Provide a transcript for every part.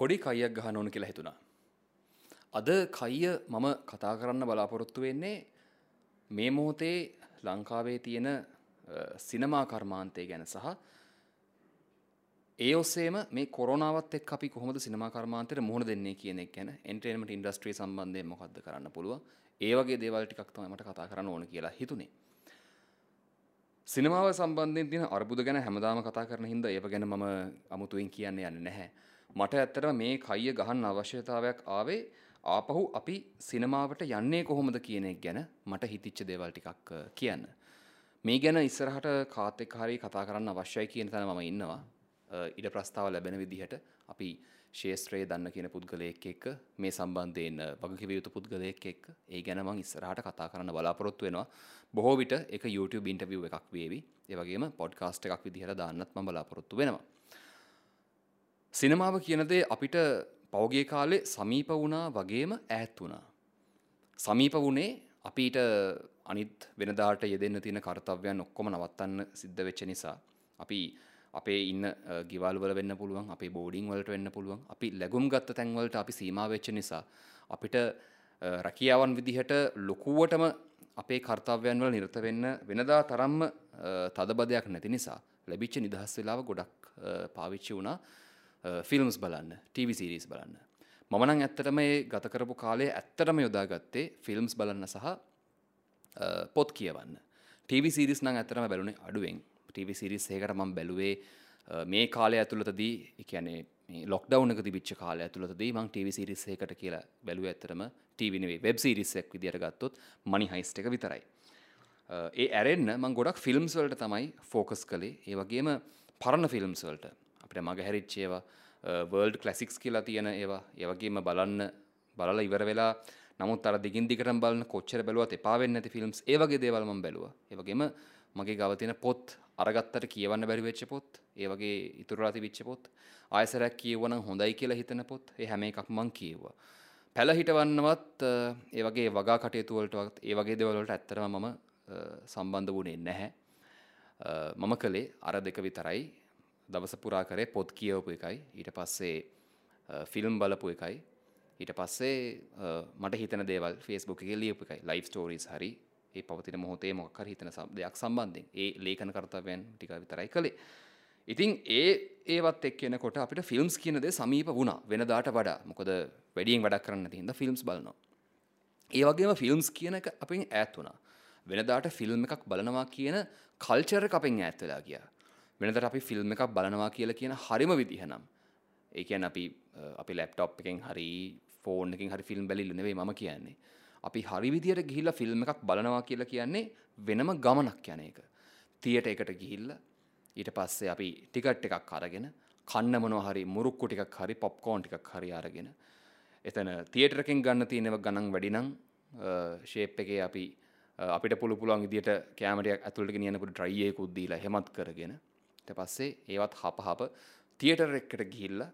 පොඩි කයියක් ගහන්න ඕන කියලා හිතුණා. අද කයිය මම කතා කරන්න බලාපොරොත්තු වෙන්නේ මේ මොහොතේ ලංකාවේ තියෙන සිනමා කර්මාන්තය ගැන සහ ඒ ඔස්සේම මේ කොරෝනාවත් එක්ක අපි කොහොමද සිනමා කර්මාන්තයට මුහුණ දෙන්නේ කියන එක ගැන එන්ටර්ටේන්මන්ට් ඉන්ඩස්ට්‍රිය සම්බන්ධයෙන් මොකද්ද කරන්න පුළුවන්. ඒ වගේ දේවල් ටිකක් තමයි මට කතා කරන්න ඕන කියලා හිතුනේ. සිනමාව සම්බන්ධයෙන් තියෙන අර්බුද ගැන හැමදාම කතා කරන හින්දා ඒව ගැන මම අමුතුවෙන් කියන්න යන්නේ නැහැ. මට ඇත්තටම මේ කයිය ගහන්න අවශ්‍යතාවයක් ආවේ ආපහු අපි සිනමාවට යන්නේ කොහොමද කියන එක ගැන මට හිතිච්ච දේවල් ටිකක් කියන්න. මේ ගැන ඉස්සරහට කාත් එක්ක හරි කතා කරන්න අවශ්‍යයි කියන තැන මම ඉන්නවා. ඉඩ ප්‍රස්තාව ලැබෙන විදිහට අපි ශේෂ්ත්‍රයේ දන්න කියන පුද්ගලයෙක් එක්ක මේ සම්බන්ධයෙන් වගකිව යුතු පුද්ගලයෙක් එක්ක ඒ ගැන මම ඉස්සරහට කතා කරන්න බලාපොරොත්තු වෙනවා. බොහෝ විට ඒක YouTube ඉන්ටර්විව් එකක් වේවි. ඒ වගේම පොඩ්කාස්ට් එකක් විදිහට දාන්නත් මම බලාපොරොත්තු වෙනවා. සිනමාව කියන දේ අපිට පෞගේ කාලේ සමීප වුණා වගේම ඈත් වුණා. සමීප වුණේ අපිට අනිත් වෙනදාට යෙදෙන්න තියෙන කාර්යයන් ඔක්කොම නවත්තන්න සිද්ධ වෙච්ච නිසා අපි අපේ ඉන්න ගෙවල් වල වෙන්න පුළුවන්, අපේ බෝඩින් වලට වෙන්න පුළුවන්, අපි ලැබුම් ගත්ත තැන් වලට අපි සීමා වෙච්ච නිසා අපිට රැකියාවන් විදිහට ලොකුවටම අපේ කාර්යයන් වල නිරත වෙන්න වෙනදා තරම්ම තදබදයක් නැති නිසා ලැබිච්ච නිදහස් වෙලාව ගොඩක් පාවිච්චි වුණා ෆිල්ම්ස් බලන්න, TV සීරීස් බලන්න. මම නම් ඇත්තටම මේ ගත කරපු කාලේ ඇත්තටම යොදාගත්තේ ෆිල්ම්ස් බලන්න සහ පොත් කියවන්න. TV සීරීස් නම් ඇත්තටම බැලුනේ අඩුවෙන්. TV සීරීස් එකකට මම බැලුවේ මේ කාලය ඇතුළතදී, ඒ කියන්නේ මේ ලොක්ඩවුන් එක තිබිච්ච කාලය ඇතුළතදී මම TV සීරීස් එකකට කියලා බැලුවේ ඇත්තටම TV නෙවෙයි වෙබ් සීරීස් එකක් විදියට ගත්තොත් මනි හයිස්ට් එක විතරයි. ඒ ඇරෙන්න මම ගොඩක් ෆිල්ම්ස් වලට තමයි ફોකස් කළේ. ඒ වගේම පරණ ෆිල්ම්ස් වලට අපිට මග හැරිච්ච ඒවා වර්ල්ඩ් ක්ලාසික්ස් කියලා තියෙන ඒවා, ඒ වගේම බලලා ඉවර වෙලා නමුත් අර දිගින් දිගටම බලන කොච්චර බැලුවත් එපා වෙන්නේ නැති ෆිල්ම්ස්, ඒ වගේ දේවල් මම බැලුවා. ඒ වගේම මගේ ගාව තියෙන පොත් අරගත්තට කියවන්න බැරි වෙච්ච පොත්, ඒ වගේ ඉතුරුලා තිබිච්ච පොත්, ආයසරයක් කියවනම් හොඳයි කියලා හිතන පොත්, ඒ හැම එකක්ම මම කියෙව්වා. පැල හිටවන්නවත් ඒ වගේ වගා කටයුතු වලටවත් ඒ වගේ දේවල් වලට ඇත්තටම මම සම්බන්ධ වුණේ නැහැ. මම කළේ අර දෙක විතරයි. දවස පුරා කරේ පොත් කියවපු එකයි, ඊට පස්සේ ෆිල්ම් බලපු එකයි, ඊට පස්සේ මට හිතන දේවල් Facebook එකේ ලියපු එකයි. ලයිව් ස්ටෝරීස් හරි ඒ පවතින මොහොතේ මොකක් හරි හිතන දෙයක් සම්බන්ධයෙන් ඒ ලේඛන කර්තව්‍යයන් ටික විතරයි කළේ. ඉතින් ඒවත් එක්ක එනකොට අපිට ෆිල්ම්ස් කියන දේ සමීප වුණා වෙනදාට වඩා. මොකද වැඩියෙන් වැඩක් කරන්න නැති හින්දා ෆිල්ම්ස් බලනවා. ඒ වගේම ෆිල්ම්ස් කියන එක අපෙන් ඈත් වුණා. වෙනදාට ෆිල්ම් එකක් බලනවා කියන කල්චර් එක අපෙන් ඈත් වෙලා ගියා. වෙනදාට අපි ෆිල්ම් එකක් බලනවා කියලා කියන හරිම විදිහ නම් ඒ කියන්නේ අපි ලැප්ටොප් එකෙන් හරි ෆෝන් එකෙන් හරි ෆිල්ම් බැලිල්ල නෙවෙයි මම කියන්නේ. අපි හරි විදියට ගිහිල්ලා ෆිල්ම් එකක් බලනවා කියලා කියන්නේ වෙනම ගමනක් යන එක. තියටර් එකට ගිහිල්ලා ඊට පස්සේ අපි ටිකට් එකක් අරගෙන කන්න මොනවා හරි මුරුක්කු ටිකක් හරි පොප්කෝන් ටිකක් හරි අරගෙන එතන තියටර් එකෙන් ගන්න තියෙනව ගණන් වැඩි නම් ෂේප් එකේ අපිට පුළුවන් විදියට කැමරයක් ඇතුළට ගෙනියන්න පොඩි ට්‍රයි එකකුත් දීලා හැමත් කරගෙන ඊට පස්සේ ඒවත් හප තියටර් එකට ගිහිල්ලා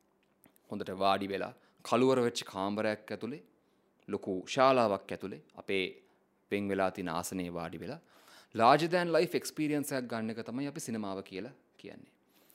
හොඳට වාඩි වෙලා කළුවර වෙච්ච කාමරයක් ඇතුලේ ලොකු ශාලාවක් ඇතුලේ අපේ වෙන් වෙලා තියෙන ආසනයේ වාඩි වෙලා larger than life experience එකක් ගන්න එක තමයි අපි සිනමාව කියලා කියන්නේ.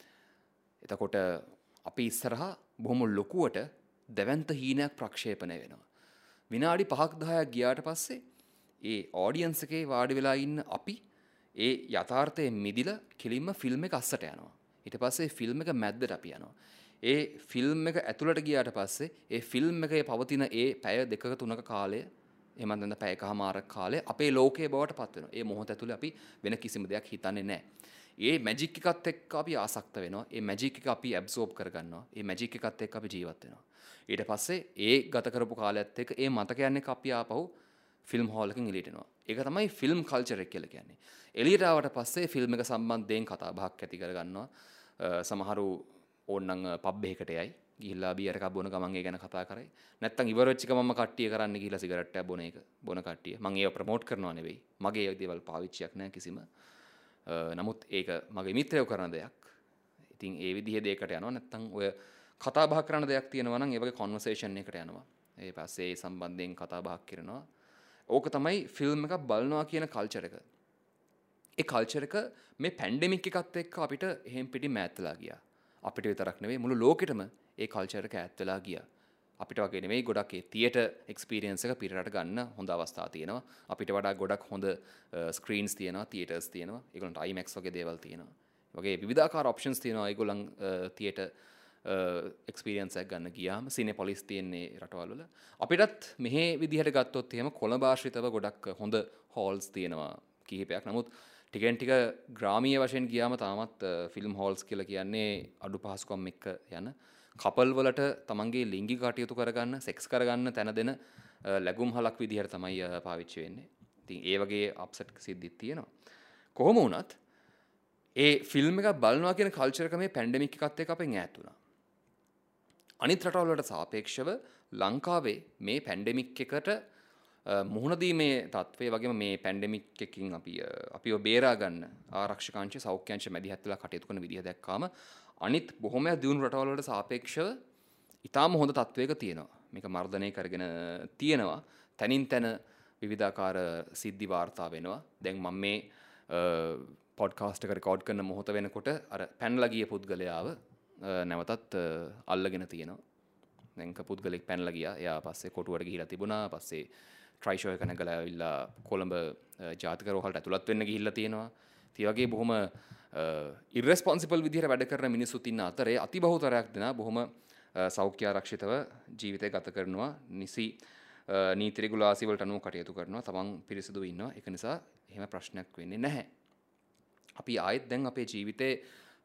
එතකොට අපි ඉස්සරහා බොහොම ලොකුවට දැවැන්ත හීනයක් ප්‍රක්ෂේපණය වෙනවා. විනාඩි 5ක් 10ක් ගියාට පස්සේ ඒ ඔඩියන්ස් එකේ වාඩි වෙලා ඉන්න අපි ඒ යථාර්ථයෙන් මිදිලා කෙලින්ම ෆිල්ම් එක අස්සට යනවා. ඊට පස්සේ ෆිල්ම් එක මැද්දට අපි යනවා. ඒ ෆිල්ම් එක ඇතුළට ගියාට පස්සේ ඒ ෆිල්ම් එකේ පවතින ඒ පැය දෙකක තුනක කාලය එහෙම නැත්නම් පැය එකමාරක් කාලය අපේ ලෝකයේ බවට පත් වෙනවා. ඒ මොහොත ඇතුළේ අපි වෙන කිසිම දෙයක් හිතන්නේ නැහැ. ඒ මැජික් එකත් එක්ක අපි ආසක්ත වෙනවා. ඒ මැජික් එක අපි ඇබ්සෝබ් කරගන්නවා. ඒ මැජික් එකත් එක්ක අපි ජීවත් වෙනවා. ඊට පස්සේ ඒ ගත කරපු කාලයත් එක්ක ඒ මතකයන් එක්ක අපි ආපහු ෆිල්ම් හෝල් එකකින් එළියට එනවා. ඒක තමයි ෆිල්ම් කල්චර් එක කියලා කියන්නේ. එළියට ආවට පස්සේ ෆිල්ම් එක සම්බන්ධයෙන් කතා බහක් ඇති කරගන්නවා. සමහරු ඕන්නම් පබ් එකකට යයි. ගිහිල්ලා බියර් එකක් බොන ගමන් ඒ ගැන කතා කරයි. නැත්තම් ඉවර වෙච්ච ගමන්ම කට්ටිය කරන්න ගිහිල්ලා සිගරට් එකක් බොන කට්ටිය. මම ඒව ප්‍රොමෝට් කරනවා නෙවෙයි. මගේ ඒ දේවල් පාවිච්චියක් නැහැ කිසිම. නමුත් ඒක මගේ මිත්‍රයෝ කරන දෙයක්. ඉතින් ඒ විදිහේ දෙයකට යනවා. නැත්තම් ඔය කතා බහ කරන දෙයක් තියෙනවා නම් ඒ වගේ කන්වර්සේෂන් එකකට යනවා. ඒ පස්සේ ඒ සම්බන්ධයෙන් කතා බහක් කරනවා. ඕක තමයි ෆිල්ම් එකක් බලනවා කියන කල්චර් එක. ඒ කල්චර් එක මේ පැන්ඩෙමික් එකත් එක්ක අපිට එහෙම් පිටින් මෑත් වෙලා ගියා. අපිට විතරක් නෙවෙයි මුළු ලෝකෙටම ඒ කල්චර් එක ඈත් වෙලා ගියා. අපිට වගේ නෙමෙයි ගොඩක් ඒ තියේටර් එක්ස්පීරියන්ස් එක පිටරට ගන්න හොඳ අවස්ථා තියෙනවා. අපිට වඩා ගොඩක් හොඳ ස්ක්‍රීන්ස් තියෙනවා, තියේටර්ස් තියෙනවා. ඒගොල්ලන්ට IMAX වගේ දේවල් තියෙනවා. වගේ විවිධාකාර ඔප්ෂන්ස් තියෙනවා ඒගොල්ලන් තියේටර් එක්ස්පීරියන්ස් එකක් ගන්න ගියාම සිනෙපොලිස් තියෙන්නේ රටවල් වල. අපිටත් මෙහි විදිහට ගත්තොත් එහෙම කොළඹ ආශ්‍රිතව ගොඩක් හොඳ හෝල්ස් තියෙනවා කිහිපයක්. නමුත් ටිකෙන් ටික ග්‍රාමීය වශයෙන් ගියාම තාමත් ෆිල්ම් හෝල්ස් කියලා කියන්නේ අඩු පහසුකම් එක්ක යන කපල් වලට තමන්ගේ ලිංගික කටයුතු කරගන්න, සෙක්ස් කරගන්න තැන දෙන ලැබුම්හලක් විදිහට තමයි පාවිච්චි වෙන්නේ. ඉතින් ඒ වගේ අප්සෙට් සිද්ධිත් තියෙනවා. කොහොම වුණත් ඒ ෆිල්ම් එක බලනවා කියන කල්චර් එක මේ පැන්ඩමික් එකත් එක්ක අපෙන් ඈත් වුණා. අනිත් රටවල් වලට සාපේක්ෂව ලංකාවේ මේ පැන්ඩමික් එකට මුහුණ දීමේ තත්ත්වය වගේම මේ පැන්ඩමික් එකකින් අපිව බේරා ගන්න ආරක්ෂක අංශ සෞඛ්‍ය අංශ මැදිහත් වෙලා කටයුතු කරන විදිහ දැක්කාම අනිත් බොහොමයක් දියුණු රටවල් වලට සාපේක්ෂව ඉතාම හොඳ තත්ත්වයක තියෙනවා. මේක මර්ධනය කරගෙන තියෙනවා. තනින් තන විවිධාකාර සිද්ධි වාර්තා වෙනවා. දැන් මම මේ පොඩ්කාස්ට් එක රෙකෝඩ් කරන මොහොත වෙනකොට අර පැනලා ගිය පුද්ගලයාව නැවතත් අල්ලගෙන තියෙනවා. දැන් පුද්ගලෙක් පැනලා ගියා. එයා පස්සේ කොටුවට ගිහිලා තිබුණා. පස්සේ ට්‍රයිෂෝ එක නැගලා ඇවිල්ලා කොළඹ ජාතික රෝහලට ඇතුළත් වෙන්න ගිහිල්ලා තියෙනවා. ඒ වගේ බොහොම ඉර්රෙස්පොන්සිබල් විදිහට වැඩ කරන මිනිස්සුත් ඉන්න අතරේ අතිබහුතරයක් දෙනා බොහොම සෞඛ්‍ය ආරක්ෂිතව ජීවිතය ගත කරනවා. නිසි නීති රෙගුලාසි වලට අනුව කටයුතු කරනවා. තමන් පිරිසිදුව ඉන්නවා. ඒක නිසා එහෙම ප්‍රශ්නයක් වෙන්නේ නැහැ. අපි ආයෙත් දැන් අපේ ජීවිතේ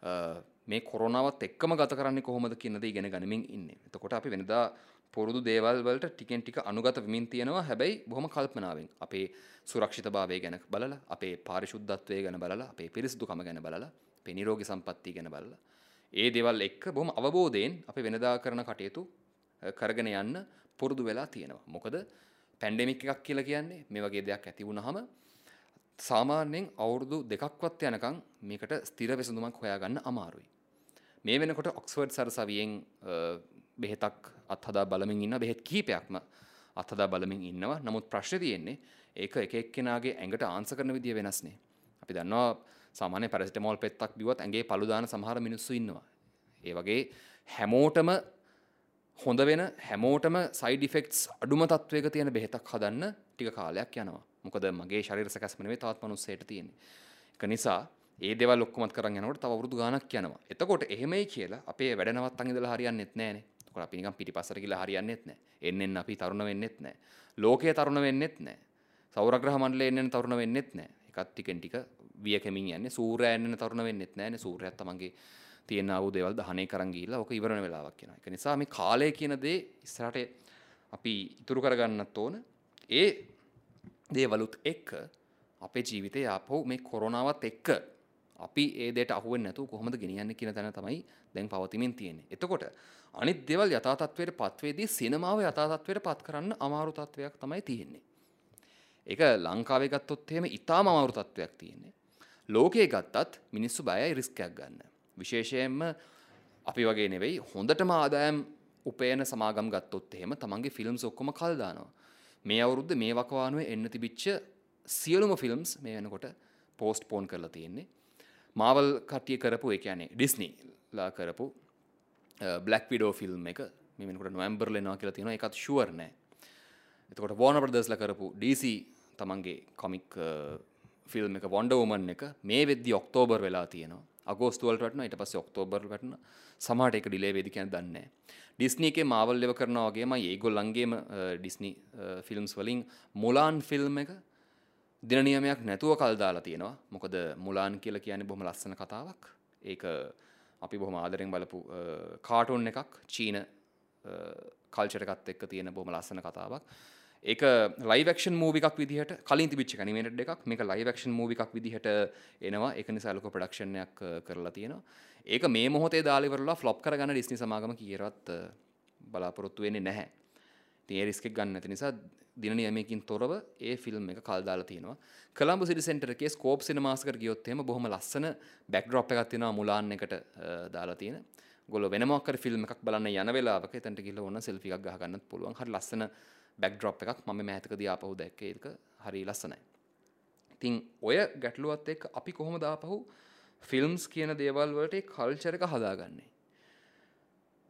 මේ කොරෝනාවත් එක්කම ගත කරන්නේ කොහොමද කියන දේ ඉගෙන ගනිමින් ඉන්නේ. එතකොට අපි වෙනදා පුරුදු දේවල් වලට ටිකෙන් ටික අනුගත වෙමින් තියෙනවා. හැබැයි බොහොම කල්පනාවෙන් අපේ සුරක්ෂිතභාවය ගැන බලලා, අපේ පාරිශුද්ධත්වය ගැන බලලා, අපේ පිරිසිදුකම ගැන බලලා, අපේ නිරෝගී සම්පත්තිය ගැන බලලා, ඒ දේවල් එක්ක බොහොම අවබෝධයෙන් අපි වෙනදා කරන කටයුතු කරගෙන යන්න පුරුදු වෙලා තියෙනවා. මොකද පැන්ඩෙමික් එකක් කියලා කියන්නේ මේ වගේ දෙයක් ඇති වුණාම සාමාන්‍යයෙන් අවුරුදු 2ක්වත් යනකම් මේකට ස්ථිර විසඳුමක් හොයාගන්න අමාරුයි. මේ වෙනකොට ඔක්ස්ෆර්ඩ් සරසවියෙන් බෙහෙතක් අත්හදා බලමින් ඉන්න බෙහෙත් කිහිපයක්ම අත්හදා බලමින් ඉන්නවා. නමුත් ප්‍රශ්නේ තියෙන්නේ ඒක එක එක්කෙනාගේ ඇඟට ආන්සර් කරන විදිය වෙනස්නේ. අපි දන්නවා සාමාන්‍ය පැරසිටමෝල් පෙත්තක් බිව්වත් ඇඟේ පළු දාන සමහර මිනිස්සු ඉන්නවා. ඒ වගේ හැමෝටම හොඳ වෙන හැමෝටම සයිඩ් ඉෆෙක්ට්ස් අඩුම තත්වයක තියෙන බෙහෙතක් හදන්න ටික කාලයක් යනවා. මොකද මගේ ශරීර සකස්ම නෙවෙයි තවත් මිනිස්සෙට තියෙන්නේ. ඒක නිසා ඒ දේවල් ඔක්කොමත් කරන් යනකොට තව අවුරුදු ගාණක් යනවා. එතකොට එහෙමයි කියලා අපේ වැඩ නවත්තන් ඉඳලා හරියන්නේත් නැහනේ. එතකොට අපි නිකන් පිටිපස්සට ගිහලා හරියන්නේත් නැහැ. එන්නෙන් අපි තරුණ වෙන්නෙත් නැහැ. ලෝකයේ තරුණ වෙන්නෙත් නැහැ. සෞරග්‍රහ මණ්ඩලයේ එන්නෙන් තරුණ වෙන්නෙත් නැහැ. එකත් ටිකෙන් ටික වියකමින් යන්නේ. සූර්යයා එන්නෙන් තරුණ වෙන්නෙත් නැහනේ. සූර්යයාත් තමන්ගේ තියෙන ආවු දේවල් දහණය කරන් ගිහිල්ලා ඕක ඉවර වෙන වෙලාවක් යනවා. ඒක නිසා මේ කාලය කියන දේ ඉස්සරහට අපි ඉතුරු කරගන්නත් ඕන. ඒ දේවලුත් එක්ක අපේ ජීවිතේ ආපහු මේ කොරෝනාවත් එක්ක අපි ඒ දෙයට අහු වෙන්නේ නැතුව කොහොමද ගෙනියන්නේ කියන තැන තමයි දැන් පවතිමින් තියෙන්නේ. එතකොට අනිත් දේවල් යථා තත්ත්වයට පත් වේදී සිනමාව යථා තත්ත්වයට පත් කරන්න අමාරු තත්ත්වයක් තමයි තියෙන්නේ. ඒක ලංකාවේ ගත්තොත් එහෙම ඉතාම අමාරු තත්ත්වයක් තියෙන්නේ. ලෝකයේ ගත්තත් මිනිස්සු බයයි රිස්ක් එකක් ගන්න. විශේෂයෙන්ම අපි වගේ නෙවෙයි හොඳටම ආදායම් උපයන සමාගම් ගත්තොත් එහෙම තමන්ගේ ෆිල්ම්ස් ඔක්කොම කල් දානවා. මේ අවුරුද්ද මේ වකවානුවේ එන්න තිබිච්ච සියලුම ෆිල්ම්ස් මේ වෙනකොට පෝස්ට්පෝන් කරලා තියෙන්නේ. මාවල් කට්ටිය කරපු ඒ කියන්නේ ඩිස්නිලා කරපු බ්ලැක් විඩෝ ෆිල්ම් එක මේ වෙනකොට නොවැම්බර් වල එනවා කියලා තියෙනවා. ඒකත් ෂුවර් නෑ. එතකොට වෝනර් බ්‍රදර්ස්ලා කරපු DC තමන්ගේ කොමික් ෆිල්ම් එක වොන්ඩර් වුමන් එක මේ වෙද්දි ඔක්තෝබර් වෙලා තියෙනවා. අගෝස්තු වලට වටනවා. ඊට පස්සේ ඔක්තෝබර් වටනවා. සමහරට ඒක ඩිලේ වෙයිද කියන දන්නේ නැහැ. ඩිස්නි එකේ මාවල් ලෙව කරනවා වගේමයි ඒගොල්ලන්ගේම ඩිස්නි ෆිල්ම්ස් වලින් මුලාන් ෆිල්ම් එක දින නියමයක් නැතුව කල් දාලා තියෙනවා. මොකද මුලාන් කියලා කියන්නේ බොහොම ලස්සන කතාවක්. ඒක අපි බොහොම ආදරෙන් බලපු කාටුන් එකක්. චීන කල්චර් එකත් එක්ක තියෙන බොහොම ලස්සන කතාවක්. ඒක ලයිව් ඇක්ෂන් මූවි එකක් විදිහට කලින් තිබිච්ච එක ඇනිමේටඩ් එකක්. මේක ලයිව් ඇක්ෂන් මූවි එකක් විදිහට එනවා. ඒක නිසා ලොකු ප්‍රොඩක්ෂන් එකක් කරලා තියෙනවා. ඒක මේ මොහොතේ දාලා ඉවරලා ෆ්ලොප් කරගන්න ඩිස්නි සමාගම කීරවත් බලාපොරොත්තු වෙන්නේ නැහැ. ඉතින් ඒ රිස්ක් එක ගන්න නැති නිසා දින නියමයකින් තොරව ඒ ෆිල්ම් එක කල් දාලා තියෙනවා. කොළඹ සිටි සෙන්ටර් එකේ ස්කෝප් සිනමාස් එකට ගියොත් එහෙම බොහොම ලස්සන බෑක්ඩ්‍රොප් එකක් තියෙනවා මුලාන් එකට දාලා තියෙන. ඔයගොල්ලෝ වෙන මොකක් හරි ෆිල්ම් එකක් බලන්න යන වෙලාවක එතනට ගිහලා ඕන සෙල්ෆි එකක් ගහ ගන්නත් පුළුවන්. හරි ලස්සන බෑක්ඩ්‍රොප් එකක් මම මෑතකදී ආපහු දැක්කේ. ඒක හරි ලස්සනයි. ඉතින් ඔය ගැටලුවත් එක්ක අපි කොහොමද ආපහු ෆිල්ම්ස් කියන දේවල් වලට ඒ කල්චර් එක හදාගන්නේ?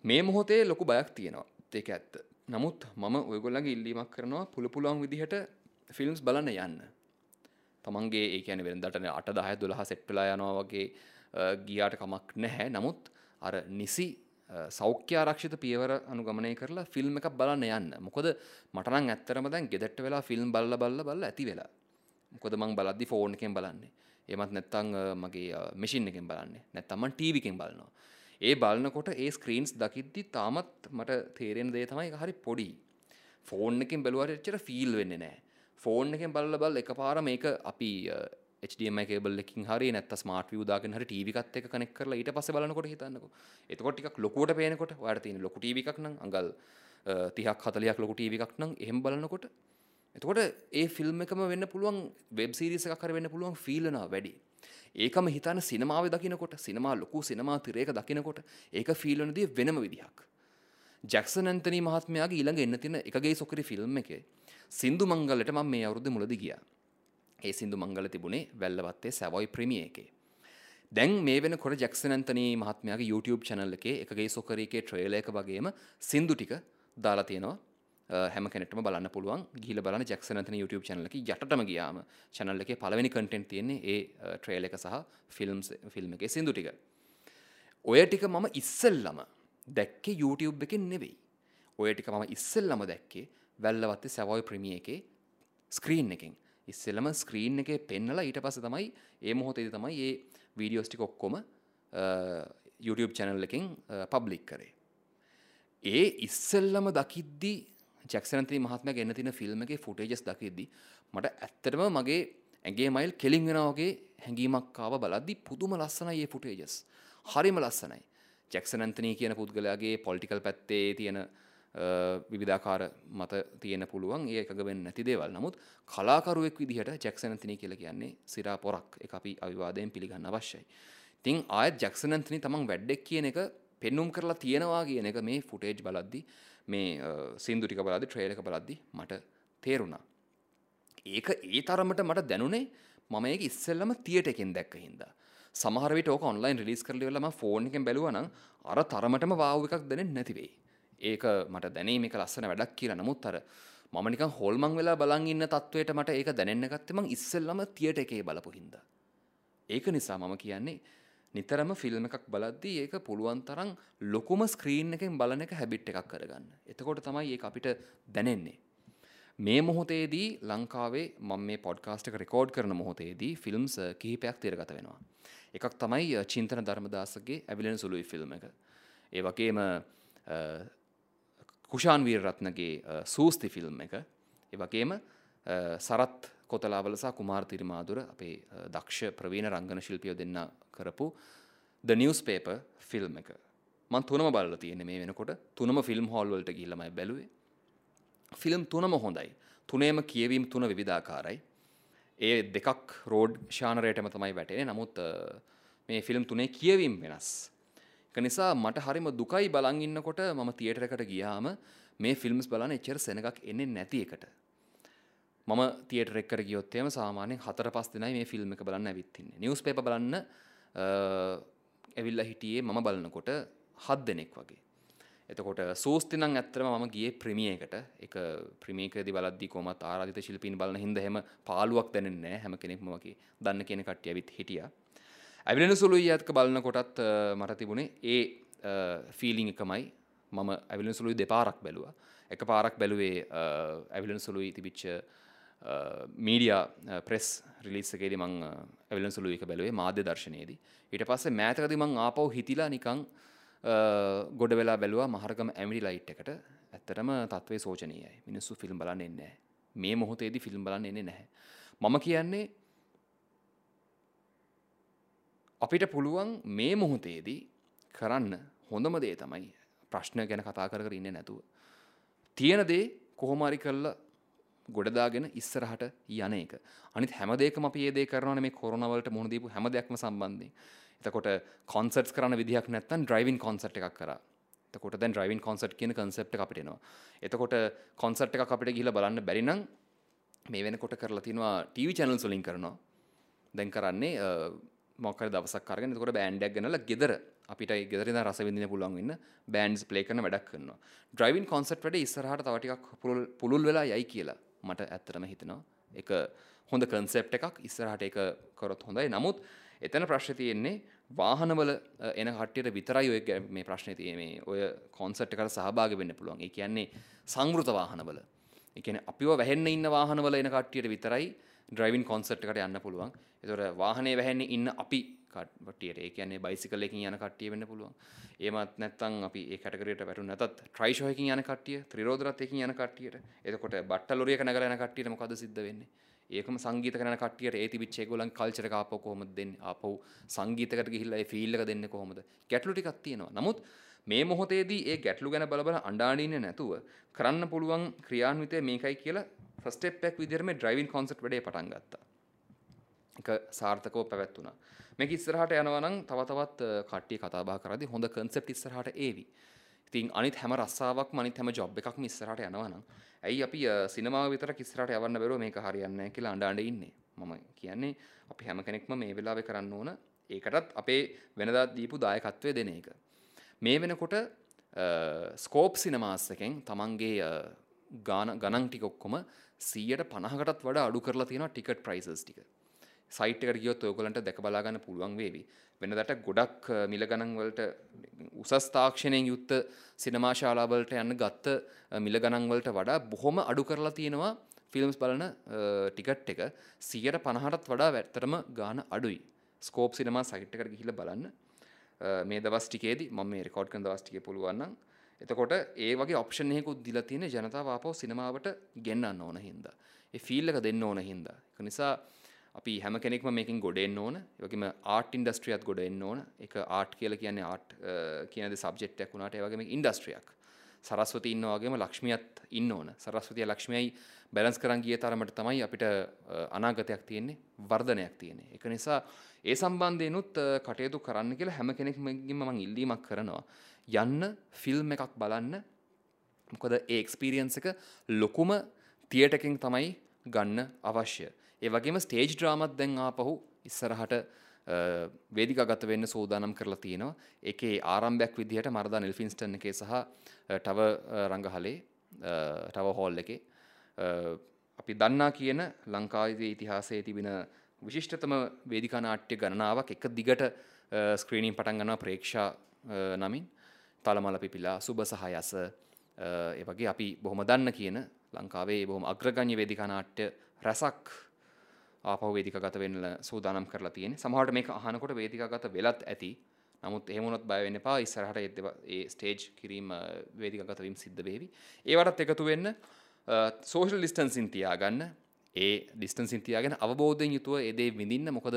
මේ මොහොතේ ලොකු බයක් තියෙනවා. ඒක ඇත්ත. නමුත් මම ඔයගොල්ලන්ගේ ඉල්ලීමක් කරනවා පුළුවන් විදිහට ෆිල්ම්ස් බලන්න යන්න. තමන්ගේ ඒ කියන්නේ වෙනදාට 8 10 12 සෙට් වෙලා යනවා වගේ ගියාට කමක් නැහැ. නමුත් අර නිසි සෞඛ්‍ය ආරක්ෂිත පියවර අනුගමනය කරලා ෆිල්ම් එකක් බලන්න යන්න. මොකද මට නම් ඇත්තටම දැන් ගෙදරට වෙලා ෆිල්ම් බලලා ඇති වෙලා. මොකද මං බලද්දි ෆෝන් එකෙන් බලන්නේ. එහෙමත් නැත්නම් මගේ මැෂින් එකෙන් බලන්නේ. නැත්නම් මං ටීවී එකෙන් බලනවා. ඒ බලනකොට ඒ ස්ක්‍රීන්ස් දකිද්දි තාමත් මට තේරෙන දේ තමයි ඒක හරි පොඩි. ෆෝන් එකෙන් බැලුවාට එච්චර ෆීල් වෙන්නේ නැහැ. ෆෝන් එකෙන් බලලා එකපාර මේක අපි HDMI කේබල් එකකින් හරි නැත්නම් ස්මාර්ට් view දාගෙන හරි ටීවී එකත් එක්ක කනෙක්ට් කරලා ඊට පස්සේ බලනකොට හිතන්නකෝ. එතකොට ටිකක් ලොකුවට පේනකොට ඔයාලට තියෙන ලොකු ටීවී එකක් නම් අඟල් 30ක් 40ක් ලොකු ටීවී එකක් නම් එහෙම බලනකොට එතකොට ඒ ෆිල්ම් එකම වෙන්න පුළුවන් වෙබ් සීරීස් එකක් හරි වෙන්න පුළුවන් ෆීල් වෙනවා වැඩි. ඒකම හිතන සිනමාවේ දකින්නකොට සිනමා ලොකු සිනමා තිරයක දකින්නකොට ඒක ෆීල් වෙන දේ වෙනම විදිහක්. ජැක්සන් ඇන්තනි මහත්මයාගේ ඊළඟ එන්න තියෙන එකගේ සොකරි ෆිල්ම් එකේ සින්දු මංගලයට මම මේ අවුරුද්දේ මුලදී ගියා. ඒ සින්දු මංගල තිබුණේ වැල්ලවත්තේ සැවොයි ප්‍රීමියර් එකේ. දැන් මේ වෙනකොට ජැක්සන් ඇන්තනි මහත්මයාගේ YouTube channel එකේ එකගේ සොකරි එකේ ට්‍රේලර් එක වගේම සින්දු ටික දාලා තියෙනවා. හැම කෙනෙක්ටම බලන්න පුළුවන්. ගිහිල්ලා බලන්න ජැක්සන් ඇන්තනි YouTube channel එකේ යටටම ගියාම channel එකේ පළවෙනි content තියෙන්නේ ඒ ට්‍රේලර් එක සහ ෆිල්ම් එකේ සින්දු ටික. ඔය ටික මම ඉස්සෙල්ලම දැක්කේ YouTube එකෙන් නෙවෙයි. ඔය ටික මම ඉස්සෙල්ලම දැක්කේ වැල්ලවත්තේ සැවොයි ප්‍රීමියර් එකේ ස්ක්‍රීන් එකෙන්. ඉස්සෙල්ලම ස්ක්‍රීන් එකේ පෙන්නලා ඊට පස්සේ තමයි මේ මොහොතේදී තමයි මේ වීඩියෝස් ටික ඔක්කොම YouTube channel එකෙන් පබ්ලික් කරේ. ඒ ඉස්සෙල්ලම දකිද්දි ජැක්සන් ඇන්තනි මහත්මයාගේ එන්න තියෙන ෆිල්ම් එකේ ෆුටේජස් දකිද්දි මට ඇත්තටම මගේ ඇඟේ මයිල් කෙලින් වෙනවා වගේ හැඟීමක් ආව බලද්දි පුදුම ලස්සනයි මේ ෆුටේජස්. හරිම ලස්සනයි. ජැක්සන් ඇන්තනි කියන පුද්ගලයාගේ පොලිටිකල් පැත්තේ තියෙන විවිධාකාර මත තියෙන පුළුවන් ඒ එකග වෙන්නේ නැති දේවල්. නමුත් කලාකරුවෙක් විදිහට ජැක්සන් ඇන්තනි කියලා කියන්නේ සිරා පොරක්. ඒක අපි අවිවාදයෙන් පිළිගන්න අවශ්‍යයි. ඉතින් ආයෙත් ජැක්සන් ඇන්තනි තමන් වැඩක් කියන එක පෙන්눔 කරලා තියෙනවා කියන එක මේ ෆුටේජ් බලද්දි මේ සින්දු ටික බලද්දි ට්‍රේලර් එක බලද්දි මට තේරුණා. ඒක ඒ තරමට මට දැනුනේ මම ඒක ඉස්සෙල්ලම තියටර් එකෙන් දැක්ක හින්දා. සමහර විට ඕක ඔන්ලයින් රිලීස් කරලා ඉවරලා මම ෆෝන් එකෙන් බැලුවා නම් අර තරමටම වාව් එකක් දැනෙන්නේ නැති වෙයි. ඒක මට දැනේ මේක ලස්සන වැඩක් කියලා. නමුත් අර මම නිකන් හොල්මන් වෙලා බලන් ඉන්න තත්වයට මට ඒක දැනෙන්න ගත්තේ මං ඉස්සෙල්ලම තියටර් එකේ බලපු හින්දා. ඒක නිසා මම කියන්නේ නිතරම ෆිල්ම් එකක් බලද්දී ඒක පුළුවන් තරම් ලොකුම ස්ක්‍රීන් එකෙන් බලන එක හැබිට් එකක් කරගන්න. එතකොට තමයි ඒක අපිට දැනෙන්නේ. මේ මොහොතේදී ලංකාවේ මම මේ පොඩ්කාස්ට් එක රෙකෝඩ් කරන මොහොතේදී ෆිල්ම්ස් කිහිපයක් තිරගත වෙනවා. එකක් තමයි චින්තන ධර්මදාසගේ ඇවිලෙන සුළුයි ෆිල්ම් එක. ඒ වගේම කුෂාන් වීරරත්නගේ සූස්ති ෆිල්ම් එක. ඒ වගේම සරත් කොතලාවල සහ කුමාර තිරිමාදුර අපේ දක්ෂ ප්‍රවීණ රංගන ශිල්පියෝ දෙන්න කරපු The Newspaper ෆිල්ම් එක. මම තුනම බලලා තියෙන්නේ මේ වෙනකොට. තුනම ෆිල්ම් හෝල් වලට ගිහිල්ලාමයි බැලුවේ. ෆිල්ම් තුනම හොඳයි. තුනේම කියවීම් තුන විවිධාකාරයි. ඒ දෙකක් රෝඩ් ශානරයටම තමයි වැටෙන්නේ. නමුත් මේ ෆිල්ම් තුනේ කියවීම් වෙනස්. ඒක නිසා මට හරිම දුකයි බලන් ඉන්නකොට මම තියටර් එකට ගියාම මේ ෆිල්ම්ස් බලන්න එච්චර සෙනගක් එන්නේ නැති එකට. මම තියටර් එකකට ගියොත් එහෙම සාමාන්‍යයෙන් 4-5 දිනයි මේ ෆිල්ම් එක බලන්න ඇවිත් ඉන්නේ. නිවුස් පේපර් බලන්න ඇවිල්ලා හිටියේ මම බලනකොට 7 දෙනෙක් වගේ. එතකොට සෝස්ති නම් ඇත්තටම මම ගියේ ප්‍රීමියර් එකට. ඒක ප්‍රීමියර් එකේදී බලද්දී කොහොමත් ආරාධිත ශිල්පීන් බලන හින්දා එහෙම පාළුවක් දැනෙන්නේ නැහැ. හැම කෙනෙක්ම වගේ දන්න කියන කට්ටිය ඇවිත් හිටියා. ඇවිලෙන සුළුයි යත්ක බලනකොටත් මට තිබුණේ ඒ ෆීලිං එකමයි. මම ඇවිලෙන සුළුයි දෙපාරක් බැලුවා. එක පාරක් බැලුවේ ඇවිලෙන සුළුයි තිබිච්ච මීඩියා ප්‍රෙස් රිලීස් එකේදී මම ඇවිලෙන සුළුයි එක බැලුවේ මාධ්‍ය දර්ශනයේදී. ඊට පස්සේ මෑතකදී මම ආපහු හිතිලා නිකන් ගොඩ වෙලා බැලුවා මහරගම ඇමිලි ලයිට් එකට. ඇත්තටම තත්ත්වයේ සෝචනීයයි. මිනිස්සු ෆිල්ම් බලන්න එන්නේ නැහැ. මේ මොහොතේදී ෆිල්ම් බලන්න එන්නේ නැහැ. මම කියන්නේ අපිට පුළුවන් මේ මොහොතේදී කරන්න හොඳම දේ තමයි ප්‍රශ්න ගැන කතා කර කර ඉන්නේ නැතුව තියෙන දේ කොහොම හරි කරලා ගොඩ දාගෙන ඉස්සරහට යන එක. අනිත් හැම දෙයකම අපි මේ දේ කරනවානේ මේ කොරෝනා වලට මුහුණ දීපු හැම දෙයක්ම සම්බන්ධයෙන්. එතකොට කොන්සර්ට්ස් කරන්න විදිහක් නැත්නම් ඩ්‍රයිවින් කොන්සර්ට් එකක් කරා. එතකොට දැන් ඩ්‍රයිවින් කොන්සර්ට් කියන කන්සෙප්ට් එක අපිට එනවා. එතකොට කොන්සර්ට් එකක් අපිට ගිහිල්ලා බලන්න බැරි නම් මේ වෙනකොට කරලා තිනවා ටීවී channels වලින් කරනවා. දැන් කරන්නේ මොකක් හරි දවසක් අරගෙන එතකොට බෑන්ඩ් එකක් ගෙනලා ගෙදර අපිට ඒ ගෙදර ඉඳන් රස විඳින්න පුළුවන් වෙන්න බෑන්ඩ්ස් ප්ලේ කරන වැඩක් කරනවා. ඩ්‍රයිවින් කොන්සෙප්ට් වැඩේ ඉස්සරහට තව ටිකක් පුළුල් වෙලා යයි කියලා මට ඇත්තටම හිතෙනවා. ඒක හොඳ කන්සෙප්ට් එකක් ඉස්සරහට ඒක කරොත් හොඳයි. නමුත් එතන ප්‍රශ්නේ තියෙන්නේ වාහනවල එන කට්ටියට විතරයි ඔය මේ ප්‍රශ්නේ තියෙන්නේ. මේ ඔය කොන්සෙප්ට් එකට සහභාගී වෙන්න පුළුවන්. ඒ කියන්නේ සංවෘත වාහනවල. ඒ කියන්නේ අපිව වැහෙන්න ඉන්න වාහනවල එන කට්ටියට විතරයි ඩ්‍රයිවින් කොන්සෙප්ට් එකට යන්න පුළුවන්. ඒතකොට වාහනේ වැහෙන්නේ ඉන්න අපි කට්ටියට. ඒ කියන්නේ බයිසිකල් එකකින් යන කට්ටිය වෙන්න පුළුවන්. එහෙමත් නැත්නම් අපි ඒ කැටගරියට වැටුනේ නැතත් ට්‍රයිෂෝ එකකින් යන කට්ටිය, ත්‍රිරෝද රථ එකකින් යන කට්ටියට. එතකොට බට්ට ලොරියක නැගලා යන කට්ටියට මොකද සිද්ධ වෙන්නේ? ඒකම සංගීත කරන කට්ටියට ඒ තිබිච්ච ඒගොල්ලන්ගේ කල්චර් එක ආපහු කොහොමද දෙන්නේ? ආපහු සංගීතයකට ගිහිල්ලා ඒ ෆීල් එක දෙන්නේ කොහොමද? ගැටලු ටිකක් තියෙනවා. නමුත් මේ මොහොතේදී ඒ ගැටලු ගැන බල බල අඬාඩින්නේ නැතුව කරන්න පුළුවන් ක්‍රියාන්විතය මේකයි කියලා ෆස්ට් ස්ටෙප් එකක් විදිහට මේ ඩ්‍රයිවිං කොන්සෙප්ට් වැඩේ පටන් ගත්තා. ඒක සාර්ථකව පැවැත්ුණා. මේක ඉස්සරහට යනවා නම් තව තවත් කට්ටිය කතා බහ කරද්දී හොඳ කන්සෙප්ට් ඉස්සරහට ඒවි. ඉතින් අනිත් හැම රස්සාවක්ම අනිත් හැම ජොබ් එකක්ම ඉස්සරහට යනවා නම් ඇයි අපි සිනමාව විතරක් ඉස්සරහට යවන්න බැරුව මේක හරියන්නේ නැහැ කියලා අඬ ඉන්නේ. මම කියන්නේ අපි හැම කෙනෙක්ම මේ වෙලාවේ කරන්න ඕන ඒකටත් අපේ වෙනදා දීපු දායකත්වය දෙන එක. මේ වෙනකොට ස්කෝප් සිනමාස් එකෙන් තමන්ගේ ගණන් ටික ඔක්කොම 150කටත් වඩා අඩු කරලා තියෙනවා ටිකට් ප්‍රයිසස් ටික. සයිට් එකට ගියොත් ඔයගොල්ලන්ට දැක බලා ගන්න පුළුවන් වේවි. වෙනදාට ගොඩක් මිල ගණන් වලට උසස් තාක්ෂණයෙන් යුක්ත සිනමා ශාලා වලට යන්න ගත්ත මිල ගණන් වලට වඩා බොහොම අඩු කරලා තියෙනවා ෆිල්ම්ස් බලන ටිකට් එක 150ටත් වඩා වැටතරම ගාන අඩුයි. ස්කෝප් සිනමා සයිට් එකට ගිහිල්ලා බලන්න. මේ දවස් ටිකේදී මම මේ රෙකෝඩ් කරන දවස් ටිකේ පුළුවන් නම් එතකොට ඒ වගේ ඔප්ෂන් එකකුත් දීලා තියෙන ජනතාව ආපහු සිනමාවට ගෙන්නන්න ඕන හින්දා. ඒ ෆීල් එක දෙන්න ඕන හින්දා. ඒක නිසා අපි හැම කෙනෙක්ම මේකෙන් ගොඩ එන්න ඕන. ඒ වගේම ආර්ට් ඉන්ඩස්ට්‍රියත් ගොඩ එන්න ඕන. ඒක ආර්ට් කියලා කියන්නේ ආර්ට් කියන දේ සබ්ජෙක්ට් එකක් වුණාට ඒ වගේම ඉන්ඩස්ට්‍රියක්. සරස්වති ඉන්නා වගේම ලක්ෂ්මියත් ඉන්න ඕන. සරස්වතිය ලක්ෂ්මියයි බැලන්ස් කරන් ගිය තරමට තමයි අපිට අනාගතයක් තියෙන්නේ, වර්ධනයක් තියෙන්නේ. ඒක නිසා ඒ සම්බන්ධයෙන්ුත් කටයුතු කරන්න කියලා හැම කෙනෙක්ගෙන්ම මම ඉල්ලීමක් කරනවා. යන්න ෆිල්ම් එකක් බලන්න. මොකද ඒ එක්ස්පීරියන්ස් එක ලොකුම තියටර් එකකින් තමයි ගන්න අවශ්‍ය. ඒ වගේම ස්ටේජ් ඩ්‍රාමාත් දැන් ආපහු ඉස්සරහට වේදිකාගත වෙන්න සූදානම් කරලා තියෙනවා. ඒකේ ආරම්භයක් විදිහට මර්දා නෙල්ෆින්ස්ටන් එකේ සහ ටව රංගහලේ ටව හෝල් එකේ අපි දන්නා කියන ලංකාවේ ඉතිහාසයේ තිබෙන විශිෂ්ටතම වේදිකා නාට්‍ය ගණනාවක් එක දිගට ස්ක්‍රීනින් පටන් ගන්නවා ප්‍රේක්ෂා නමින්. තලමල පිපිලා, සුබ සහ යස, ඒ වගේ අපි බොහොම දන්න කියන ලංකාවේ බොහොම අග්‍රගණ්‍ය වේදිකා නාට්‍ය රසක් ආපහු වේදිකාගත වෙන්න සූදානම් කරලා තියෙන්නේ. සමහරවිට මේක අහනකොට වේදිකාගත වෙලත් ඇති. නමුත් එහෙම වුණොත් බය වෙන්න එපා. ඉස්සරහට ඒ ස්ටේජ් කිරීම වේදිකාගත වීම සිද්ධ වෙවි. ඒවටත් එකතු වෙන්න සෝෂල් ඩිස්ටන්සින් තියාගන්න. ඒ ඩිස්ටන්සින් තියාගෙන අවබෝධයෙන් යුතුව ඒ දේ විඳින්න. මොකද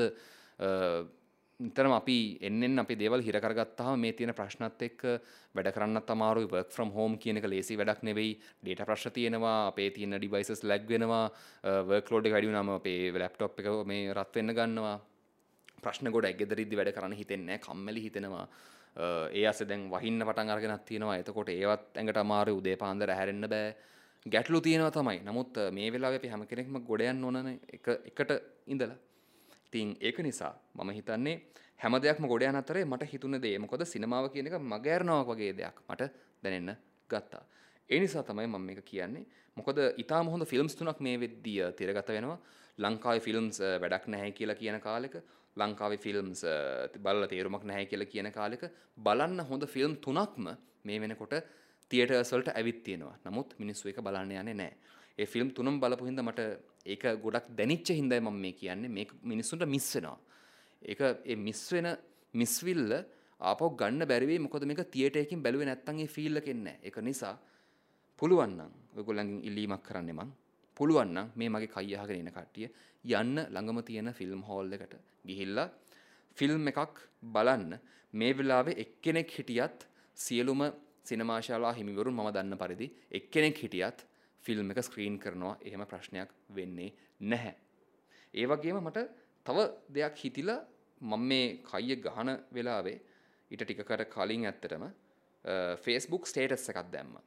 නිතරම අපි එන්නෙන් අපි දේවල් හිර කරගත්තාම මේ තියෙන ප්‍රශ්නත් එක්ක වැඩ කරන්නත් අමාරුයි. work from home කියන එක ලේසි වැඩක් නෙවෙයි. data ප්‍රශ්න තියෙනවා, අපේ තියෙන devices lag වෙනවා, workload එක වැඩි වුණාම අපේ laptop එක මේ රත් වෙන්න ගන්නවා. ප්‍රශ්න ගොඩක් ගෙදරින්දි වැඩ කරන්න හිතෙන්නේ නැහැ, කම්මැලි හිතෙනවා. ඒ ඇස්සේ දැන් වහින්න පටන් අරගෙනත් තියෙනවා. එතකොට ඒවත් ඇඟට අමාරුයි, උදේ පාන්දර හැරෙන්න බෑ. ගැටලු තියෙනවා තමයි. නමුත් මේ වෙලාවේ අපි හැම කෙනෙක්ම ගොඩ යන්න ඕනනේ එකට ඉඳලා. ඉතින් ඒක නිසා මම හිතන්නේ හැම දෙයක්ම ගොඩ යන අතරේ මට හිතුණ දේ මොකද සිනමාව කියන එක මගේ අරනවා වගේ දෙයක් මට දැනෙන්න ගත්තා. ඒ නිසා තමයි මම මේක කියන්නේ. මොකද ඊටාම හොඳ ෆිල්ම්ස් තුනක් මේ වෙද්දී තිරගත වෙනවා. ලංකාවේ ෆිල්ම්ස් වැඩක් නැහැ කියලා කියන කාලෙක, ලංකාවේ ෆිල්ම්ස් බලලා තේරුමක් නැහැ කියලා කියන කාලෙක බලන්න හොඳ ෆිල්ම් තුනක්ම මේ වෙනකොට තියටර්ස් වලට ඇවිත් තියෙනවා. නමුත් මිනිස්සු ඒක බලන්න යන්නේ නැහැ. ඒ ෆිල්ම් තුනම බලපු හින්දා මට ඒක ගොඩක් දැනිච්ච හින්දායි මම මේ කියන්නේ. මේක මිනිස්සුන්ට මිස් වෙනවා. ඒක ඒ මිස් වෙන මිස්විල්ල ආපහු ගන්න බැරි වෙයි. මොකද මේක තියටර් එකකින් බැලුවේ නැත්තම් ඒ ෆීල් එකක් එන්නේ නැහැ. ඒක නිසා පුළුවන් නම් ඔයගොල්ලන්ගෙන් ඉල්ලීමක් කරන්නේ මං. පුළුවන් නම් මේ මගේ කයි අහගෙන ඉන්න කට්ටිය යන්න ළඟම තියෙන ෆිල්ම් හෝල් එකට ගිහිල්ලා ෆිල්ම් එකක් බලන්න. මේ වෙලාවේ එක්කෙනෙක් හිටියත් සියලුම සිනමා ශාලා හිමිවරුන් මම දන්න පරිදි එක්කෙනෙක් හිටියත් ෆිල්ම් එක ස්ක්‍රීන් කරනවා. එහෙම ප්‍රශ්නයක් වෙන්නේ නැහැ. ඒ වගේම මට තව දෙයක් හිතිලා මම මේ කය ගහන වෙලාවේ ඊට ටිකකට කලින් ඇත්තටම Facebook ස්ටේටස් එකක් දැම්මා.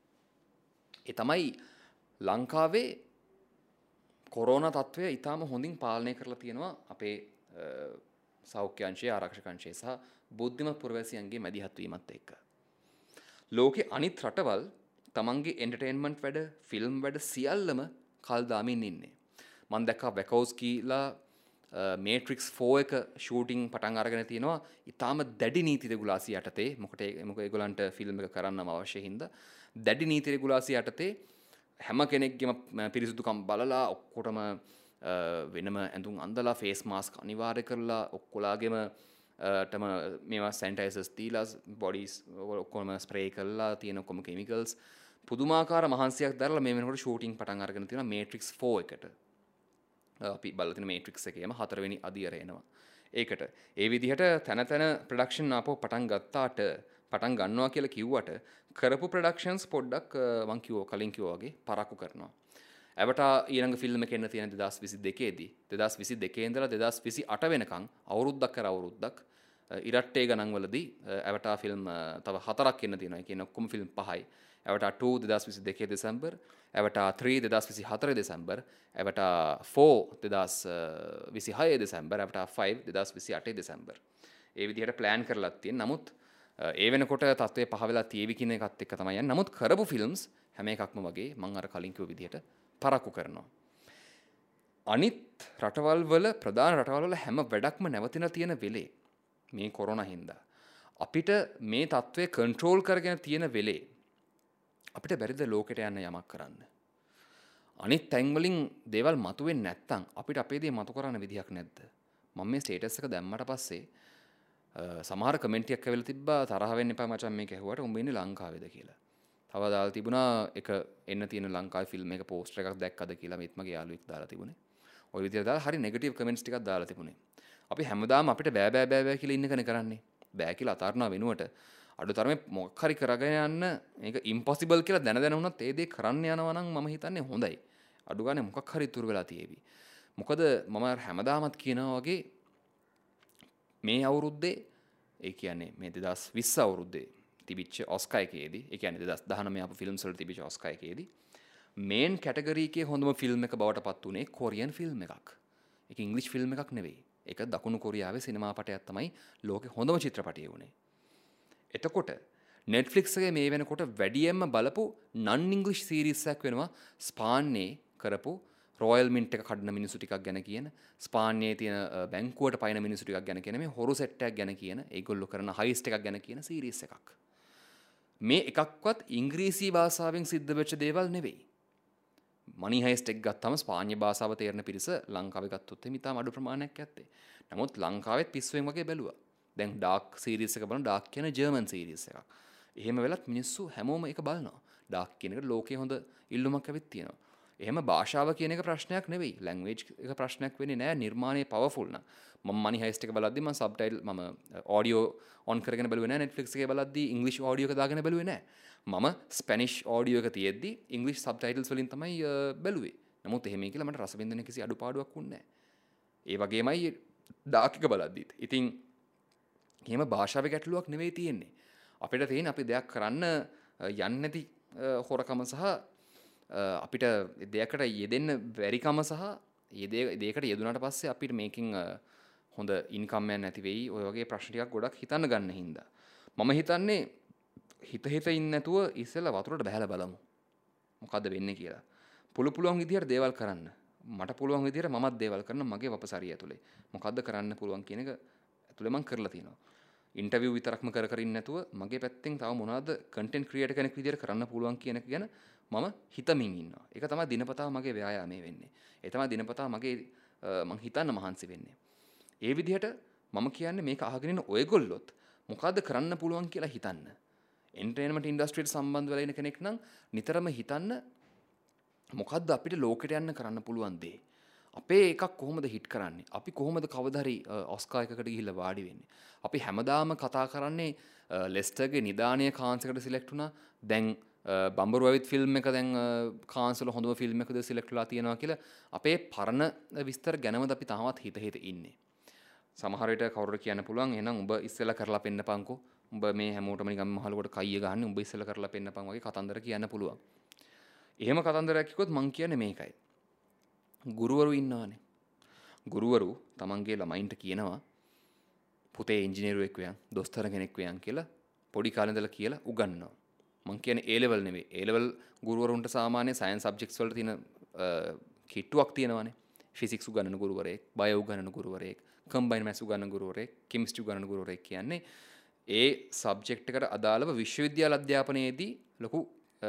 ඒ තමයි ලංකාවේ කොරෝනා තත්ත්වය ඊටාම හොඳින් පාලනය කරලා තියෙනවා අපේ සෞඛ්‍ය අංශයේ ආරක්ෂක අංශයේ සහ බුද්ධිමත් පුරවැසියන්ගේ මැදිහත් වීමත් එක්ක. ලෝකේ අනිත් රටවල් තමන්ගේ එන්ටර්ටේන්මන්ට් වැඩ, ෆිල්ම් වැඩ සියල්ලම කල් දාමින් ඉන්නේ. මම දැක්කා වැකෝස්කීලා මේට්‍රික්ස් 4 එක ෂූටින් පටන් අරගෙන තියෙනවා. ඊටාම දැඩි නීති රෙගුලාසි යටතේ. මොකද ඒගොල්ලන්ට ෆිල්ම් එක කරන්නම අවශ්‍ය හින්දා දැඩි නීති රෙගුලාසි යටතේ හැම කෙනෙක්ගේම පිරිසුදුකම් බලලා ඔක්කොටම වෙනම ඇඳුම් අඳලා ෆේස් මාස්ක් අනිවාර්ය කරලා ඔක්කොලාගෙම ටම මේවා සැනිටයිසර්ස් දීලා බොඩිස් ඔක්කොම ස්ප්‍රේ කරලා තියෙන ඔක්කොම කෙමිකල්ස් පුදුමාකාර මහන්සියක් දරලා මේ වෙනකොට ෂූටින් පටන් අරගෙන තියෙනවා මේට්‍රික්ස් 4 එකට. අපි බලලා තියෙන මේට්‍රික්ස් එකේම 4 වෙනි අදියර එනවා. ඒකට ඒ විදිහට තන තන ප්‍රොඩක්ෂන් ආපහු පටන් ගත්තාට පටන් ගන්නවා කියලා කිව්වට කරපු ප්‍රොඩක්ෂන්ස් පොඩ්ඩක් මං කලින් කිව්වා වගේ පරක්කු කරනවා. ඇවටා ඊළඟ ෆිල්ම් එක එන්න තියෙන 2022 දී 2022 ඉඳලා 2028 වෙනකන් අවුරුද්දක් කර අවුරුද්දක් ඉරට්ටේ ගණන්වලදී ඇවටා ෆිල්ම් තව 4ක් එන්න තියෙනවා. ඒ කියන්නේ ඔක්කොම ෆිල්ම් 5යි. Avatar 2 2022 December, Avatar 3 2024 December, Avatar 4 2026 December, Avatar 5 2028 December. ඒ විදිහට ප්ලෑන් කරලා තියෙන. නමුත් ඒ වෙනකොට තත්ත්වය පහ වෙලා තියෙවි කියන එකත් එක්ක තමයි යන්නේ. නමුත් කරපු ෆිල්ම්ස් හැම එකක්ම වගේ මම අර කලින් කිව්ව විදිහට පරක්කු කරනවා. අනිත් රටවල් වල ප්‍රධාන රටවල් වල හැම වැඩක්ම නැවතිලා තියෙන වෙලේ මේ කොරෝනා හින්දා අපිට මේ තත්ත්වය කන්ට්‍රෝල් කරගෙන තියෙන වෙලේ අපිට බැරිද ලෝකෙට යන්න යමක් කරන්න. අනිත් තැන් වලින් දේවල් මතුවෙන්නේ නැත්තම් අපිට අපේ දේ මතු කරන්න විදිහක් නැද්ද? මම මේ ස්ටේටස් එක දැම්මට පස්සේ සමහර කමෙන්ට් එකක් ඇවිල්ලා තිබ්බා තරහ වෙන්න එපා මචං මේක ඇහුවට උඹ ඉන්නේ ලංකාවේද කියලා. තව දාලා තිබුණා එක එන්න තියෙන ලංකාවේ ෆිල්ම් එක පෝස්ටර් එකක් දැක්කද කියලා මේත් මගේ යාළුවෙක් දාලා තිබුණේ. ওই විදිහට දාලා හරි නෙගටිව් කමෙන්ට්ස් ටිකක් දාලා තිබුණේ. අපි හැමදාම අපිට බෑ කියලා ඉන්න කෙනෙක් කරන්නේ. බෑ කියලා අතාරනවා වෙනුවට අඩුතරමේ මොකක් හරි කරගෙන යන්න මේක ඉම්පොසිබල් කියලා දැන වුණත් ඒ දේ කරන්න යනවා නම් මම හිතන්නේ හොඳයි. අඩු ගානේ මොකක් හරි ඉතුරු වෙලා තියෙවි. මොකද මම හැමදාමත් කියනවා වගේ මේ අවුරුද්දේ ඒ කියන්නේ මේ 2020 අවුරුද්දේ තිබිච්ච ඔස්කා එකේදී ඒ කියන්නේ 2019 අප ෆිල්ම්ස් වල තිබිච්ච ඔස්කා එකේදී මේන් කැටගරි එකේ හොඳම ෆිල්ම් එක බවට පත් වුණේ කොරියන් ෆිල්ම් එකක්. ඒක ඉංග්‍රීසි ෆිල්ම් එකක් නෙවෙයි. ඒක දකුණු කොරියාවේ සිනමා පටයක් තමයි ලෝකේ හොඳම චිත්‍රපටය වුණේ. එතකොට Netflix එකේ මේ වෙනකොට වැඩියෙන්ම බලපු non English series එකක් වෙනවා ස්පාන්නේ කරපු රොයල් මින්ට් එක කඩන මිනිස්සු ටිකක් ගැන කියන ස්පාන්නයේ තියෙන බැංකුවට පයින් මිනිස්සු ටිකක් ගැන කියන මේ හොරු සෙට් එකක් ගැන කියන ඒගොල්ලෝ කරන හයිස්ට් එකක් ගැන කියන සීරීස් එකක්. මේ එකක්වත් ඉංග්‍රීසි භාෂාවෙන් සිද්ධ වෙච්ච දේවල් නෙවෙයි. මනි හයිස්ට් එක ගත්තම ස්පාඤ්ඤ භාෂාව තේරෙන පිරිස ලංකාවේ ගත්තොත් එimhe ඉතාම අඩු ප්‍රමාණයක් ඇත්තේ. නමුත් ලංකාවෙත් පිස්සුවෙන් වගේ බැලුවා. දැන් ඩාර්ක් සීරීස් එක බලන ඩාර්ක් කියන ජර්මන් සීරීස් එකක්. එහෙම වෙලත් මිනිස්සු හැමෝම ඒක බලනවා. ඩාර්ක් කියන එකට ලෝකයේ හොඳ ඉල්ලුමක් ඇවිත් තියෙනවා. එහෙම භාෂාව කියන එක ප්‍රශ්නයක් නෙවෙයි. ලැන්ග්වේජ් එක ප්‍රශ්නයක් වෙන්නේ නැහැ. නිර්මාණය පවර්ෆුල් නම්. මම මනි හයිස්ට් එක බලද්දි මම සබ්ටයිටල් මම ඔඩියෝ ඔන් කරගෙන බැලුවේ නැහැ. Netflix එකේ බලද්දි ඉංග්‍රීසි ඔඩියෝ එක දාගෙන බැලුවේ නැහැ. මම ස්පැනිෂ් ඔඩියෝ එක තියෙද්දි ඉංග්‍රීසි සබ්ටයිටල්ස් වලින් තමයි බැලුවේ. නමුත් එහෙම කියලා මට රස විඳින්න කිසි අඩුපාඩුවක් වුණේ නැහැ. ඒ වගේමයි ඩාර්ක් එක බලද්දිත්. ඉතින් එහෙම භාෂාවේ ගැටලුවක් නෙවෙයි තියෙන්නේ. අපිට තියෙන අපි දෙයක් කරන්න යන්නේ නැති හොරකම සහ අපිට දෙයකට යෙදෙන්න බැරිකම සහ දෙයකට යෙදුනට පස්සේ අපිට මේකෙන් හොඳ ඉන්කම් එකක් නැති වෙයි. ඔය වගේ ප්‍රශ්න ටිකක් ගොඩක් හිතන්න ගන්න හින්දා මම හිතන්නේ හිත ඉන්නේ නැතුව ඉස්සෙල්ලා වතුරට බහැලා බලමු. මොකද්ද වෙන්නේ කියලා. පුළුවන් විදියට දේවල් කරන්න. මට පුළුවන් විදියට මමත් දේවල් කරන්න මගේ වපසරිය ඇතුලේ. මොකද්ද කරන්න පුළුවන් කියන එක ඇතුලේ මම කරලා තියෙනවා. ඉන්ටර්විව් විතරක්ම කර ඉන්නේ නැතුව මගේ පැත්තෙන් තව මොනවද කන්ටෙන්ට් ක්‍රියේටර් කෙනෙක් විදියට කරන්න පුළුවන් කියන එක ගැන මම හිතමින් ඉන්නවා. ඒක තමයි දිනපතා මගේ ව්‍යායාමය වෙන්නේ. ඒ තමයි දිනපතා මගේ මං හිතන්න මහන්සි වෙන්නේ. ඒ විදිහට මම කියන්නේ මේක අහගෙන ඉන්න ඔයගොල්ලොත් මොකද්ද කරන්න පුළුවන් කියලා හිතන්න. එන්ටර්ටේන්මන්ට් ඉන්ඩස්ට්‍රියට සම්බන්ධ වෙලා ඉන්න කෙනෙක් නම් නිතරම හිතන්න මොකද්ද අපිට ලෝකෙට යන්න කරන්න පුළුවන් දේ. අපේ එකක් කොහොමද හිට් කරන්නේ? අපි කොහොමද කවදා හරි ඔස්කා එකකට ගිහිල්ලා වාඩි වෙන්නේ? අපි හැමදාම කතා කරන්නේ ලෙස්ටර්ගේ නිදානීය කාන්ස් එකට සිලෙක්ට් වුණා. දැන් බම්බරු ඇවිත් ෆිල්ම් එක දැන් කාන්ස් වල හොඳම ෆිල්ම් එකද සිලෙක්ට් වෙලා තියෙනවා කියලා අපේ පරණ විස්තර ගැනමද අපි තාමත් හිත ඉන්නේ. සමහර විට කවුරුර කියන්න පුළුවන් එහෙනම් උඹ ඉස්සෙල්ලා කරලා පෙන්නපන්කෝ. උඹ මේ හැමෝටම නිකන් මහලුවට කයිය ගහන්නේ උඹ ඉස්සෙල්ලා කරලා පෙන්නපන් වගේ කතන්දර කියන්න පුළුවන්. එහෙම කතන්දරයක් කිව්වොත් මං කියන්නේ මේකයි. ගුරුවරු ඉන්නවානේ. ගුරුවරු තමන්ගේ ළමයින්ට කියනවා පුතේ ඉංජිනේරුවෙක් වෙයන් දොස්තර කෙනෙක් වෙයන් කියලා පොඩි කාලේ ඉඳලා කියලා උගන්වනවා. මං කියන්නේ A level නෙවෙයි. A level ගුරුවරුන්ට සාමාන්‍ය සයන්ස් සබ්ජෙක්ට්ස් වල තියෙන කිට්ටුවක් තියෙනවානේ. ෆිසික්ස් උගන්වන ගුරුවරයෙක්, බයෝ උගන්වන ගුරුවරයෙක්, කම්බයින්ඩ් මැත්ස් උගන්වන ගුරුවරයෙක්, කෙමිස්ට්‍රි උගන්වන ගුරුවරයෙක් කියන්නේ ඒ සබ්ජෙක්ට් එකට අදාළව විශ්වවිද්‍යාල අධ්‍යාපනයේදී ලොකු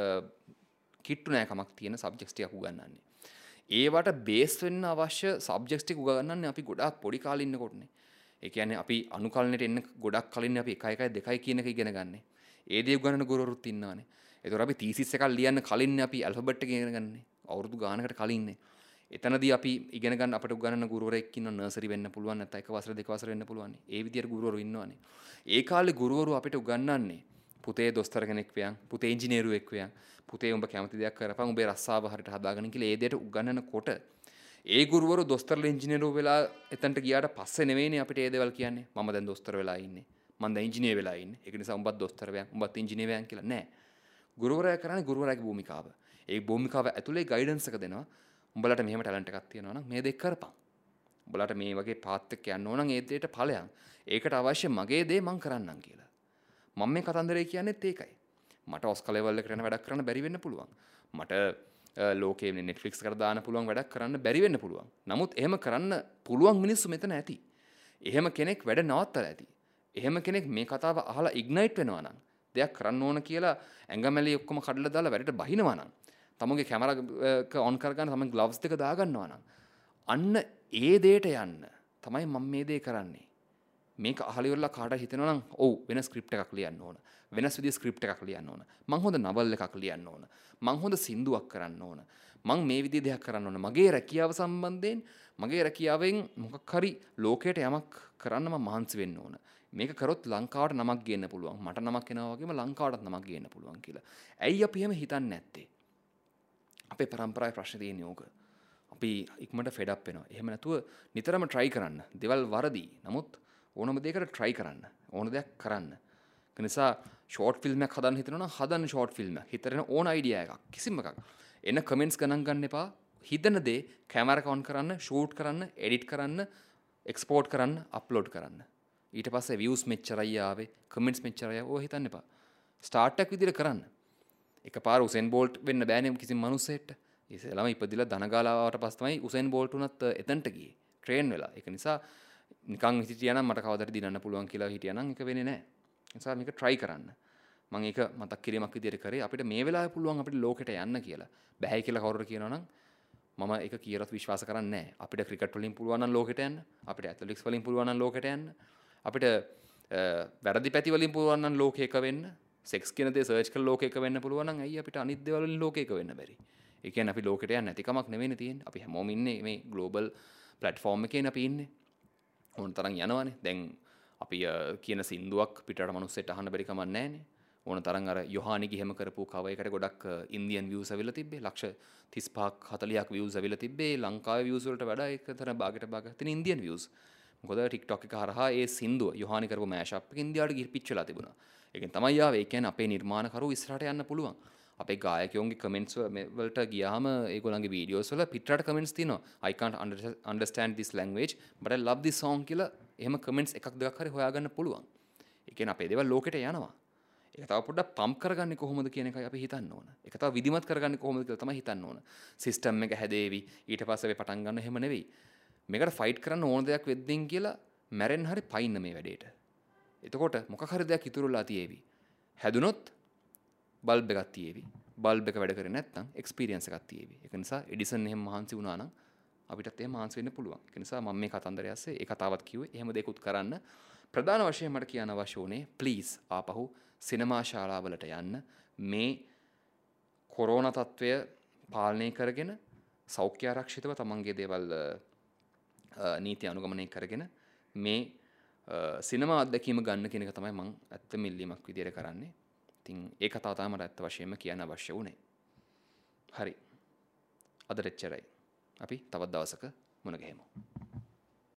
කිට්ටු නෑකමක් තියෙන සබ්ජෙක්ට්ස් ටිකක් උගන්වන්නේ. ඒවට බේස් වෙන්න අවශ්‍ය සබ්ජෙක්ට්ස් ටික උගන්වන්නේ අපි ගොඩාක් පොඩි කාලේ ඉන්නකොටනේ. ඒ කියන්නේ අපි අනුකලනයට එන්න ගොඩක් කලින් අපි 1 1 2 කියන එක ඉගෙන ගන්න. ඒ දේ උගන්වන ගුරුවරුත් ඉන්නවානේ. ඒතකොට අපි තීසිස් එකක් ලියන්න කලින් අපි ඇල්ෆබෙට් එක ඉගෙන ගන්න. අවුරුදු ගානකට කලින්නේ. එතනදී අපි ඉගෙන ගන්න අපිට උගන්වන ගුරුවරයෙක් ඉන්න නර්සරි වෙන්න පුළුවන් නැත්නම් එක වසර දෙක වසර වෙන්න පුළුවන්. ඒ විදියට ගුරුවරු ඉන්නවානේ. ඒ කාලේ ගුරුවරු අපිට උගන්වන්නේ පුතේ දොස්තර කෙනෙක් වෙයන්, පුතේ ඉංජිනේරුවෙක් වෙයන්, පුතේ උඹ කැමති දෙයක් කරපන්, උඹේ රස්සාව හරියට හදාගන්න කියලා ඒ දෙයට උගන්වනකොට ඒ ගුරුවරු දොස්තරලා ඉංජිනේරුවෝ වෙලා එතනට ගියාට පස්සේ නෙවෙයිනේ අපිට ඒ දේවල් කියන්නේ. මම දැන් දොස්තර වෙලා ඉන්නේ. මම දැන් ඉංජිනේර වෙලා ඉන්නේ. ඒක නිසා උඹත් දොස්තර වෙයන්, උඹත් ඉංජිනේර වෙයන් කියලා නෑ. ගුරුවරයා කරන්නේ ගුරුවරයාගේ භූමිකාව. ඒ භූමිකාව ඇතුලේ ගයිඩන්ස් එක දෙනවා. උඹලට මෙහෙම ටැලන්ට් එකක් තියෙනවා නම් මේ දෙක කරපන්. උඹලට මේ වගේ පාත් එක යන්න ඕන නම් ඒ දෙයට ඵලයන්. ඒකට අවශ්‍ය මගේ දේ මං කරන්නම් කියලා. මම මේ කතන්දරේ කියන්නේත් ඒකයි. මට ඔස්කා ලෙවල් එකට යන වැඩක් කරන්න බැරි වෙන්න පුළුවන්. මට ලෝකයේ Netflix එකට දාන්න පුළුවන් වැඩක් කරන්න බැරි වෙන්න පුළුවන්. නමුත් එහෙම කරන්න පුළුවන් මිනිස්සු මෙතන ඇති. එහෙම කෙනෙක් වැඩ නවත්තලා ඇති. එහෙම කෙනෙක් මේ කතාව අහලා ඉග්නයිට් වෙනවා නම් දෙයක් කරන්න ඕන කියලා ඇඟමැලි ඔක්කොම කඩලා දාලා වැඩට බහිනවා නම් තමන්ගේ කැමරා එක ඔන් කරගන්න තමන් ග්ලව්ස් දෙක දාගන්නවා නම් අන්න ඒ දෙයට යන්න තමයි මම මේ දේ කරන්නේ. මේක අහලා ඉවරලා කාටද හිතෙනවා නම් ඔව් වෙන ස්ක්‍රිප්ට් එකක් ලියන්න ඕන. වෙනස් විදිහේ ස්ක්‍රිප්ට් එකක් ලියන්න ඕන. මං හොඳ නවල් එකක් ලියන්න ඕන. මං හොඳ සින්දුවක් කරන්න ඕන. මං මේ විදිහේ දෙයක් කරන්න ඕන. මගේ රැකියාව සම්බන්ධයෙන් මගේ රැකියාවෙන් මොකක් හරි ලෝකයට යමක් කරන්න මම මහන්සි වෙන්න ඕන. මේක කරොත් ලංකාවට නමක් ගේන්න පුළුවන්. මට නමක් එනවා වගේම ලංකාවටත් නමක් ගේන්න පුළුවන් කියලා. ඇයි අපි එහෙම හිතන්නේ නැත්තේ? අපේ පරම්පරාවේ ප්‍රශ්නේ තියෙන්නේ ඕක. අපි ඉක්මනට ෆෙඩ් අප් වෙනවා. එහෙම නැතුව නිතරම try කරන්න. දේවල් වරදී. නමුත් ඕනම දෙයකට try කරන්න. ඕන දෙයක් කරන්න. ඒ නිසා ෂෝට් ෆිල්ම් එකක් හදන්න හිතනවා නම් හදන්න ෂෝට් ෆිල්ම් එකක්. හිතරෙන ඕන අයිඩියා එකක්. කිසිම එකක්. එන කමෙන්ට්ස් ගණන් ගන්න එපා. හිතන දේ කැමරා ඔන් කරන්න, ෂූට් කරන්න, එඩිට් කරන්න, එක්ස්පෝර්ට් කරන්න, අප්ලෝඩ් කරන්න. ඊට පස්සේ views මෙච්චරයි ආවේ, කමෙන්ට්ස් මෙච්චරයි ආවේ. ඔය හිතන්න එපා. ස්ටාර්ට් එකක් විදිහට කරන්න. එකපාර උසෙන් බෝල්ට් වෙන්න බෑනේ කිසිම මිනිස්සෙක්ට. ඉතින් ඉපදිලා ධනගාලාවට පස්සේ තමයි උසෙන් බෝල්ට් උනත් එතනට ගියේ. ට්‍රේන් වෙලා. ඒක නිසා නිකන් හිටියානම් මට කවදාද දිනන්න පුළුවන් කියලා හිටියානම් ඒක වෙන්නේ නැහැ. ඒ නිසා මේක try කරන්න. මම ඒක මතක් කිරීමක් විදිහට කරේ අපිට මේ වෙලාවේ පුළුවන් අපිට ලෝකෙට යන්න කියලා. බැහැ කියලා කවුරුර කියනවා නම් මම ඒක කීරත් විශ්වාස කරන්නේ නැහැ. අපිට ක්‍රිකට් වලින් පුළුවන් නම් ලෝකෙට යන්න. අපිට ඇත්ලටික්ස් වලින් පුළුවන් නම් ලෝකෙට යන්න. අපිට වැරදි පැති වලින් පුළුවන් නම් ලෝකෙක වෙන්න. සෙක්ස් කියන දේ සර්ච් කරලා ලෝකෙක වෙන්න පුළුවන් නම් ඇයි අපිට අනිත් දේවල් වලින් ලෝකෙක වෙන්න බැරි? ඒ කියන්නේ අපි ලෝකෙට යන්න නැති කමක් නෙවෙයිනේ තියෙන්නේ. අපි හැමෝම ඉන්නේ මේ ග්ලෝබල් ප්ලැට්ෆෝම් එකේ අපි ඉන්නේ. ඕන තරම් යනවානේ. දැන් අපි කියන සින්දුවක් පිටරට මිනිස්සුන්ට අහන්න බැරි කමක් නැහැනේ. ඕන තරම් අර යොහානිගේ හැම කරපු කව එකට ගොඩක් ඉන්දියන් views අවිලා තිබ්බේ. ලක්ෂ 35ක් 40ක් views අවිලා තිබ්බේ. ලංකාවේ views වලට වඩා එකතර භාගයට භාගයක් තියෙන ඉන්දියන් views. මොකද TikTok එක හරහා ඒ සින්දුව යොහානි කරපු මෑෂප් එක ඉන්දියාවට ගිහින් පිච් වෙලා තිබුණා. ඒකෙන් තමයි ආවේ. ඒ කියන්නේ අපේ නිර්මාණකරු ඉස්සරහට යන්න පුළුවන්. අපේ ගායකයෝන්ගේ කමෙන්ට්ස් වලට ගියාම ඒගොල්ලන්ගේ වීඩියෝස් වල පිටරට කමෙන්ට්ස් තියෙනවා. I can't understand this language but I love this song කියලා එහෙම කමෙන්ට්ස් එකක් දෙකක් හරි හොයාගන්න පුළුවන්. ඒ කියන්නේ අපේ දේවල් ලෝකෙට යනවා. ඒක තව පොඩ්ඩක් පම්ප් කරගන්නේ කොහොමද කියන එකයි අපි හිතන්න ඕන. ඒක තව විධිමත් කරගන්නේ කොහොමද කියලා තමයි හිතන්න ඕන. සිස්ටම් එක හැදේවි. ඊට පස්සේ අපි පටන් ගන්න එහෙම නෙවෙයි. මේකට ෆයිට් කරන්න ඕන දෙයක් වෙද්දින් කියලා මැරෙන්න හරි පයින්න මේ වැඩේට. එතකොට මොකක් හරි දෙයක් ඉතුරුලා තියෙවි. හැදුනොත් බල්බ් එකක් තියෙවි. බල්බ් එක වැඩ කරේ නැත්නම් එක්ස්පීරියන්ස් එකක් තියෙවි. ඒක නිසා එඩිසන් එහෙම මහන්සි වුණා නම් අපිටත් එහෙම මහන්සි වෙන්න පුළුවන්. ඒක නිසා මම මේ කතන්දරය ඇස්සේ ඒ කතාවත් කිව්වේ. එහෙම දෙයක්ත් කරන්න ප්‍රධාන වශයෙන් මට කියන්න අවශ්‍ය වුණේ ප්ලීස් ආපහු සිනමා ශාලාවලට යන්න. මේ කොරෝනා තත්ත්වය පාලනය කරගෙන සෞඛ්‍ය ආරක්ෂිතව තමන්ගේ දේවල් නීති අනුගමනය කරගෙන මේ සිනමා අත්දැකීම ගන්න කියන එක තමයි මම ඇත්තම ඉල්ලීමක් විදියට කරන්නේ. ඉතින් ඒ කතාව තමයි මට ඇත්ත වශයෙන්ම කියන්න අවශ්‍ය වුණේ. හරි. අදට එච්චරයි. අපි තවත් දවසක මුණ ගැහෙමු.